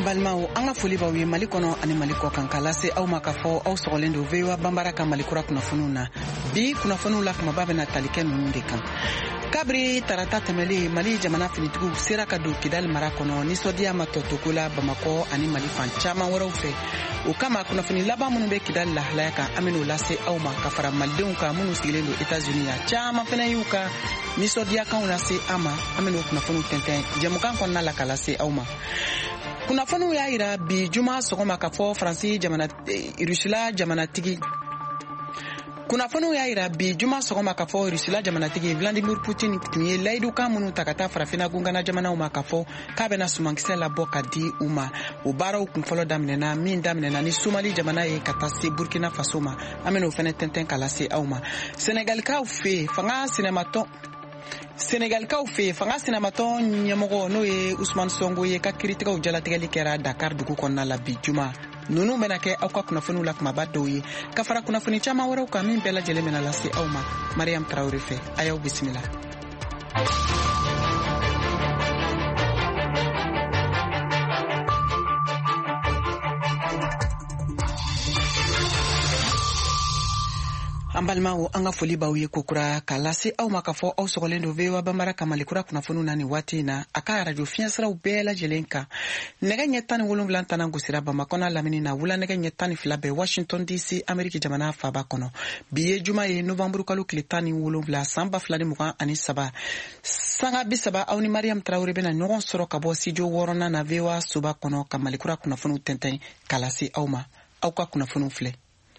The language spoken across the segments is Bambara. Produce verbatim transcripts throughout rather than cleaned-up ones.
Balmao anga foli bawi Mali kono ani Mali ko kan kala se aw ma ka fo aw sogolen do vewa bambara ka Mali kura kuna fununa bi kuna funula kuma babe na talike nunu de kan kabri tarata temeli Mali jamana finitigu sera ka do Kidal mara kono ni sodia matotokula Bamako ani Mali fan chama waraw fe o kama kuna funi laba munu be Kidal la halaya ka ameno lase aw ma ka fara maldenw ka munu sigile do Etats-Unis ya chama fena yuka ni sodia ka una se ama ameno kuna funu tenten jamukan konna la kala se aw ma kuna funu ya ira bi juma sogoma ka fo Fransi jamana Rusula jamana tigi kuna funu ya ira bi juma sogoma ka fo Rusula jamana tigi Vladimir Putin tunye laidu ka munu takata farafina gungana jamana uma ka fo ka bena sumankise la boka di uma o bara kun folo damnena min damnena ni Somali jamana ye katase Burkina Faso ma ameno fene tenten kala se awma Senegal ka fe fanga sinematon Senegal ka fe fanga sinematon nyamogo no ye Ousmane Sonko ye ka kritika o jalatigeli kera Dakar dugu konna la bi juma nunu menake aw ka kuna funu la kuma baddo ye ka fara kuna funi chama waraw ka min bela jele mena la se awma Mariam Traoré fe ayaw bismillah. Ambalmao anga foli bawi kokura kalasi au makafo au sogolendo vewa bambara kamalikura kuna funu nani wati na aka radio fiansra ubela jelenka nega nyetani wolum tana ngusira Bamakona lamini na wula nega nyetani filabe Washington D C Ameriki jamana faba kono biye juma ye November kalu klitani wolum la samba flani muka ani saba sanga bisaba au ni Mariam Traoré bena nyogon soro kabo sijo worona na vewa suba kono kamalikura kuna funu tenten kalasi au ma au ka kuna funu fle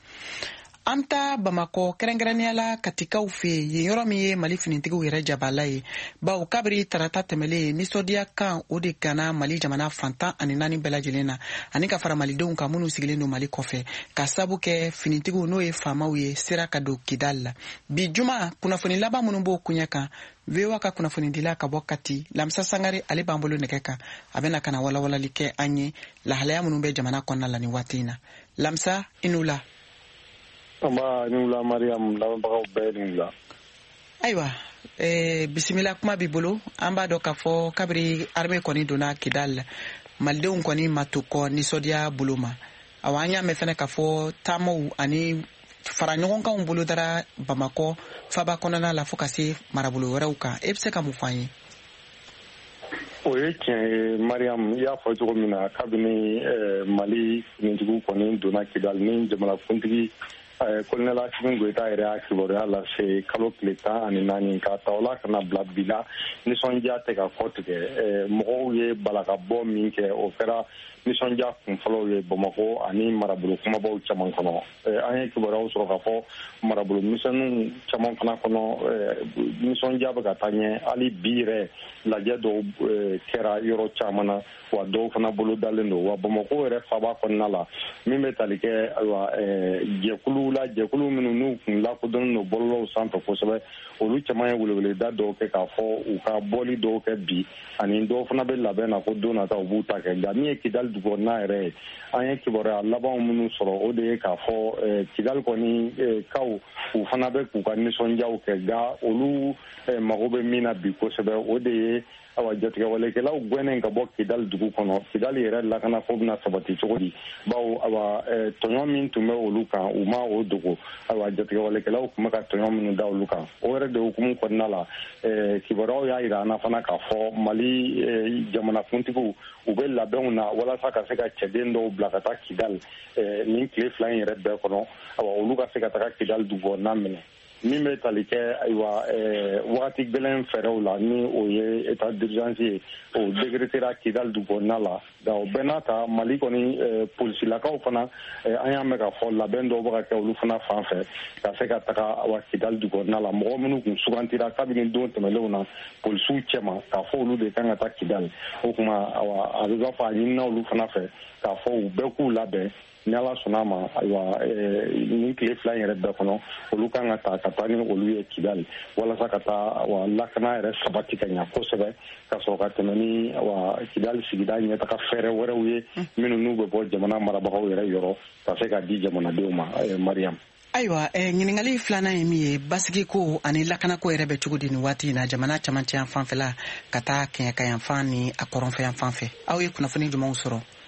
Amta Bamako kerengeraniala katika ufe ye yoro miye Mali finitigu yere jabalaye ba o kabri tarata temele ni sodia kan ode kana Mali jamana fanta ani nani bela jelena ani ka fara Mali don ka munu sigileno Mali kofe ka sabu ke finitigu no e fama uye sera kado Kidal bi juma kuna funi laba munu bo kunyaka vewa ka kuna funi dila ka bokati lamsa sangare ale bambolo nekeka abena kana wala wala like anye la halaya munu be jamana konna la ni watina lamsa inula Amba nula Mariam lawbaga belinga aywa eh bismillah kuma bibolo amba do ka fo kabri arme koni dona Kidal maldeun koni matuko ni sodia buluma awanya me fene ka fo tamo ani faranyon ka umbulo dara Bamako faba konana la fokasi marabulu reuka epse ka mufanyi oye tiɲɛ Mariam y'a fɔ cogo min na kabini Mali finitigiw kɔni donna Kidal ni jamana kuntigi Colonel Assimi Goïta yɛrɛ y'a kibaruya lase kalo tile tan ani naani ka ta o la kana bila bi la nisɔndiya tɛ ka kɔ tigɛ mɔgɔw ye balakabɔ min kɛ o kɛra nisɔndiya kunfɔlɔw ye Bamako ani marabolo kumabaw caman kɔnɔ an ye kibaruyaw sɔrɔ k'a fɔ marabolo misɛnninw caman fana kɔnɔ nisɔndiya bɛ ka taa ɲɛ hali bi yɛrɛ lajɛ dɔw kɛra yɔrɔ caman na wa dɔw fana bolo dalen don wa Bamako yɛrɛ faba kɔnɔna la min bɛ tali kɛ ayiwa jɛkulu la jɛkulu minnu n'u kun lakodɔnnen don bɔlɔlɔw sanfɛ kosɛbɛ olu caman ye weleweleda dɔw kɛ k'a fɔ u ka bɔli dɔw kɛ bi ani dɔw fana bɛ labɛn na ko don nataw b'u ta kɛ nka min ye Kidal dugukɔnɔna yɛrɛ ye an ye kibaruya labanw minnu sɔrɔ o de ye k'a fɔ Kidal kɔni kaw u fana bɛ k'u ka nisɔndiyaw kɛ nka olu mago bɛ min na bi kosɛbɛ o de ye awa jatigɛwalekɛlaw gɛnnen ka bɔ Kidal dugu kɔnɔ Kidal yɛrɛ lakana ko bɛna sabati cogo di bawo awa tɔɲɔ min tun bɛ olu kan u ma o dogo awa jatigɛwalekɛlaw tun bɛ ka tɔɲɔ minnu da olu kan o yɛrɛ de hukumu kɔnɔna la kibaruyaw y'a yira an na fana k'a fɔ Mali jamanakuntigiw u bɛ labɛnw na walasa ka se ka cɛden dɔw bila ka taa Kidal nin tile fila in yɛrɛ bɛɛ kɔnɔ awa olu ka se ka taga Kidal dugukɔnɔna minɛ min bɛ tali kɛ ayiwa wagati gɛlɛn fɛɛrɛw la ni o ye état d'urgence ye o décrétera Kidal dugukɔnɔna la nka o bɛɛ n'a ta Mali kɔni polisilakaw fana an y'a mɛn k'a fɔ labɛn dɔw bɛ ka kɛ olu fana fan fɛ ka se ka taga awa Kidal dugukɔnɔna la mɔgɔ minnu kun sugantira kabini don tɛmɛnlenw na polisiw cɛma k'a fɔ olu de kan ka taa Kidal o tuma awa a bɛ b'a fɔ a ɲinina olu fana fɛ k'a fɔ u bɛɛ k'u labɛn ni Ala sɔnna ma ayiwa nin tile fila in yɛrɛ bɛɛ kɔnɔ olu kan ka taa ka taa ni olu ye Kidal walasa ka taa wa lakana yɛrɛ sabati ka ɲa kosɛbɛ ka sɔrɔ ka tɛmɛ ni wa Kidal sigida ɲɛtaga fɛɛrɛ wɛrɛw ye minnu n'u bɛ bɔ jamana marabagaw yɛrɛ yɔrɔ ka se ka di jamanadenw ma Mariam. Ayiwa eh, ɲiningali filanan ye min ye basigi ko ani lakanako yɛrɛ bɛ cogo di nin waati in na jamana camancɛ yan fanfɛla ka taa kɛɲɛka yan fan ni a kɔrɔnfɛ yan fanfɛ aw ye kunnafoni jumɛnw sɔrɔ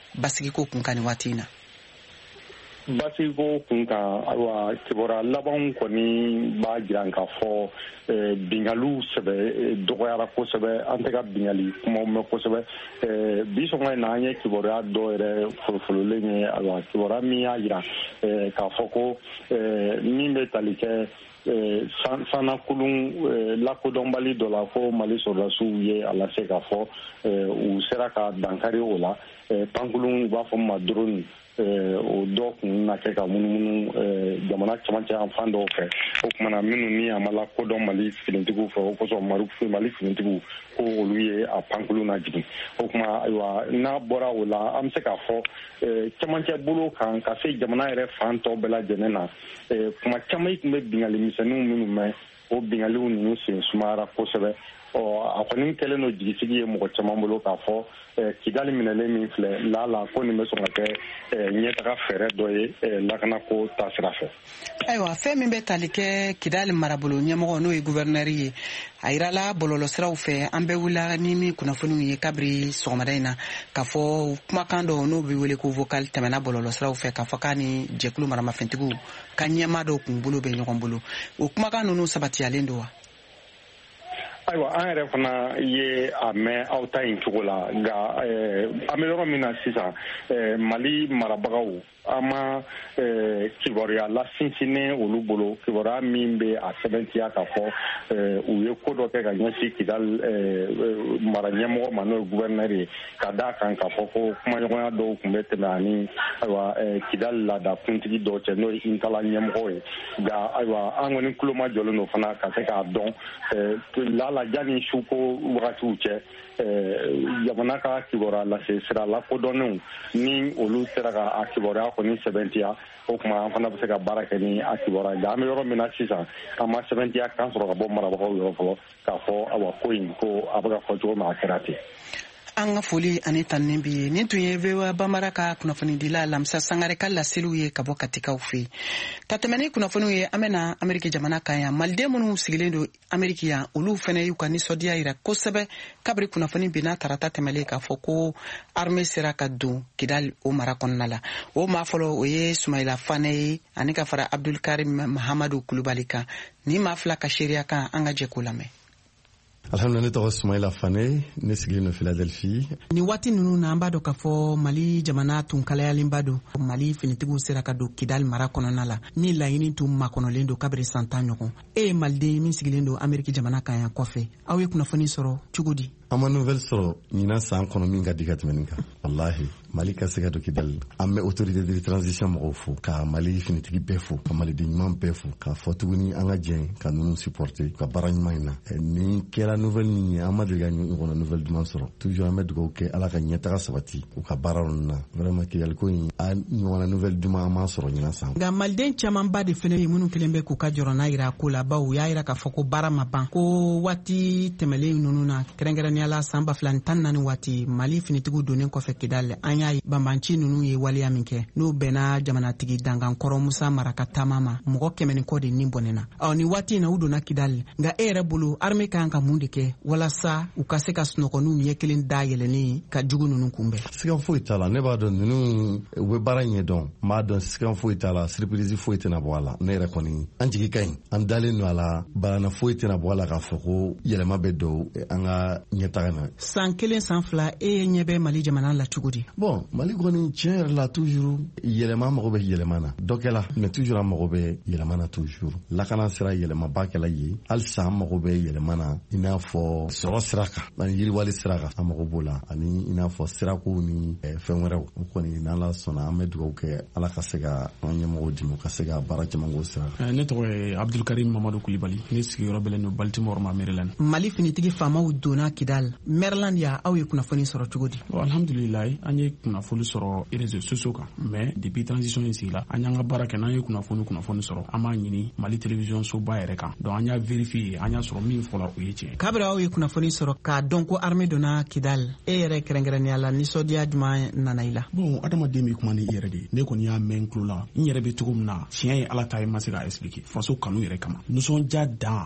basigi ko kun kan ni waati na basigi ko kun kan ayiwa kibora laban kɔni b'a jira k'a fɔ bingali sɛbɛ dɔgɔyara kosɛbɛ an tɛ ka bingali kumaw mɛn kosɛbɛ bi sɔgɔma in na an ye kibaruya dɔ yɛrɛ folofololen ye ayiwa kibaruya min y'a jira k'a fɔ ko min bɛ tali kɛ sanakulun lakodɔnbali dɔ la ko Mali sɔrɔdasiw ye a lase k'a fɔ u sera ka dankari o la pankulun u b'a fɔ ma drone o dɔ kun na kɛ ka munumunu jamana camancɛ yan fan dɔw fɛ o kumana minnu ni a ma lakodɔn Mali finitigiw fɛ o kosɔn Mali finitigiw ko olu ye a pankulun na jigin o kuma ayiwa n'a bɔra o la an bɛ se k'a fɔ camancɛ bolo kan ka se jamana yɛrɛ fan tɔw bɛɛ lajɛlen na kuma caman tun bɛ bingali misɛnninw minnu mɛn o bingaliw ninnu sen sumayara kosɛbɛ a kɔni kɛlen don jigisigi ye mɔgɔ caman bolo k'a fɔ Kigali minɛlen min filɛ lala ko nin bɛ sɔn ka kɛ ɲɛtaga fɛɛrɛ dɔ ye lakanako taasira fɛ. Ayiwa fɛn min bɛ tali kɛ Kidali marabolo ɲɛmɔgɔ n'o ye gouverneur ye a yirala bɔlɔlɔsiraw fɛ an bɛ wula ni min kunnafoniw ye kabiri sɔgɔmada in na k'a fɔ kumakan dɔ n'o bɛ wele ko vocal tɛmɛna bɔlɔlɔsiraw fɛ k'a fɔ k'a ni jɛkulu maramafɛntigiw ka ɲɛmaa dɔw kun bolo bɛ ɲɔgɔn bolo o kumakan ninnu sabatiyalen don wa? Ayiwa an yɛrɛ fana ye a mɛn aw ta in cogo la nka an bɛ yɔrɔ min na sisan Mali marabagaw an ma kibaruya lasinsinnen olu bolo kibaruya min bɛ a sɛbɛntiya k'a fɔ u ye ko dɔ kɛ ka ɲɛsin Kidali mara ɲɛmɔgɔ ma n'o ye gouverneur ye ka d'a kan k'a fɔ ko kumaɲɔgɔnya dɔw tun bɛ tɛmɛ ani ayiwa Kidali laadakuntigi dɔw cɛ n'o ye Intala ɲɛmɔgɔ ye nka ayiwa an kɔni tulo ma jɔlen don fana ka se k'a dɔn lala yanni su ko wagatiw cɛ jamana ka kibaruya lase sira lakodɔnnenw ni olu sera ka a kibaruya kɔni sɛbɛntiya o kuma an fana bɛ se ka baara kɛ ni a kibaruya nka an bɛ yɔrɔ min na sisan an ma sɛbɛntiya kan sɔrɔ ka bɔ marabagaw yɔrɔ fɔlɔ k'a fɔ awa ko in ko a bɛ ka fɔ cogo min a kɛra ten. An ka foli ani tanni bi ye nin tun ye V O A Banbara ka kunnafonidila Lamisa Sangare ka laseliw ye ka bɔ Katikaw fɛ ka tɛmɛ ni kunnafoniw ye an bɛna Ameriki jamana kan yan maliden minnu sigilen don Ameriki yan olu fana y'u ka nisɔndiya yira kosɛbɛ kabiri kunnafoni binna tarata tɛmɛlen k'a fɔ ko armée sera ka don Kidali o mara kɔnɔna la o maa fɔlɔ o ye Sumayila Fane ye ani ka fara Abdulkarim Mahamadu Kulubali kan ni maa fila ka seereya kan an ka jɛ k'o lamɛn. Alhamdulillah ne tɔgɔ Sumayila Fane ne sigilen don Philadelphie. Ni waati ninnu na an b'a dɔn k'a fɔ Mali jamana tun kalayalenba don Mali finitigiw sera ka don Kidali mara kɔnɔna la ni laɲini tun makɔnɔlen don kabiri san tan ɲɔgɔn e ye maliden min sigilen don Ameriki jamana kan yan kɔfɛ aw ye kunnafoni sɔrɔ cogo di? An ma nouvelle sɔrɔ ɲinan san kɔnɔ min ka di ka tɛmɛ nin kan wallahi Mali ka se ka don Kidali an bɛ autorité de transition mɔgɔw fo ka Mali finitigi bɛɛ fo ka maliden ɲuman bɛɛ fo k'a fɔ tuguni an ka jɛn ka ninnu supporter ka baara ɲuman in na ni kɛra nouvelle min ye an ma deli ka ɲɔgɔnna nouvelle duman sɔrɔ toujours an bɛ dugawu kɛ Ala ka ɲɛtaga sabati u ka baara ninnu na vraiment Kidali ko in a ɲɔgɔnna nouvelle duman an m'a sɔrɔ ɲinan san. Nka maliden camanba de fana ye minnu kelen bɛ k'u ka jɔrɔna yira ko la bawo u y'a yira k'a fɔ ko baara ma ban ko waati tɛmɛlen ninnu na kɛrɛnkɛrɛnnenya san ba fila ni tan naani waati Mali finitigiw donnen kɔfɛ Kidali an y'a ye banbanci ninnu ye waleya min kɛ n'o bɛnna jamanatigi dangankɔrɔ Musa Maraka taama ma mɔgɔ kɛmɛ ni kɔ de ni bɔnɛna ɔ ni waati in na u donna Kidali nka e yɛrɛ bolo armée kan ka mun de kɛ walasa u ka se ka sunɔgɔ n'u ɲɛ kelen da yɛlɛni ka jugu ninnu kunbɛn? Sigan foyi t'a la ne b'a dɔn ninnu u bɛ baara ɲɛ dɔn n b'a dɔn sigan foyi t'a la surprise foyi tɛna bɔ a la ne yɛrɛ kɔni an jigi ka ɲi an dalen don a la banana foyi tɛna bɔ a la k'a fɔ ko yɛlɛma bɛ don an ka ɲɛtaga na. San kelen san fila e ɲɛ bɛ Mali jamana la cogo di? Bon Mali kɔni tiɲɛ yɛrɛ la toujours yɛlɛma mago bɛ yɛlɛma na dɔ kɛla mais toujours an mago bɛ yɛlɛma na toujours lakana sira yɛlɛmaba kɛla ye halisa an mago bɛ yɛlɛma na i n'a fɔ sɔrɔ sira kan ani yiriwali sira kan an mago b'o la ani i n'a fɔ sirakow ni fɛn wɛrɛw o kɔni n'Ala sɔnna an bɛ dugawu kɛ Ala ka se ka an ɲɛmɔgɔw dɛmɛ ka se ka baara caman k'o sira kan. Ne tɔgɔ ye Abdulkarim Mahamadu Kulibali ne sigiyɔrɔ bɛlen don Baltimore ma Maryland. Mali finitigi faamaw donna Kidali Maryland ya aw ye kunnafoni sɔrɔ cogo di? Bon alhamdulillah an ye kunnafoni sɔrɔ réseaux sociaux kan mais depuis transition in sigila an y'an ka baara kɛ n'an ye kunnafoni kunnafoni sɔrɔ an b'a ɲini Mali télévision soba yɛrɛ kan donc an y'a vérifier an y'a sɔrɔ min fɔla o ye tiɲɛ. Kabiri aw ye kunnafoni sɔrɔ k'a dɔn ko armée donna Kidali e yɛrɛ kɛrɛnkɛrɛnnenya la nisɔndiya jumɛn nana i la? Bon adamaden bɛ kuma ni i yɛrɛ de ne kɔni y'a mɛn n tulo la n yɛrɛ bɛ cogo min na tiɲɛ ye Ala ta ye ma se k'a expliquer faso kanu yɛrɛ kama nisɔndiya dan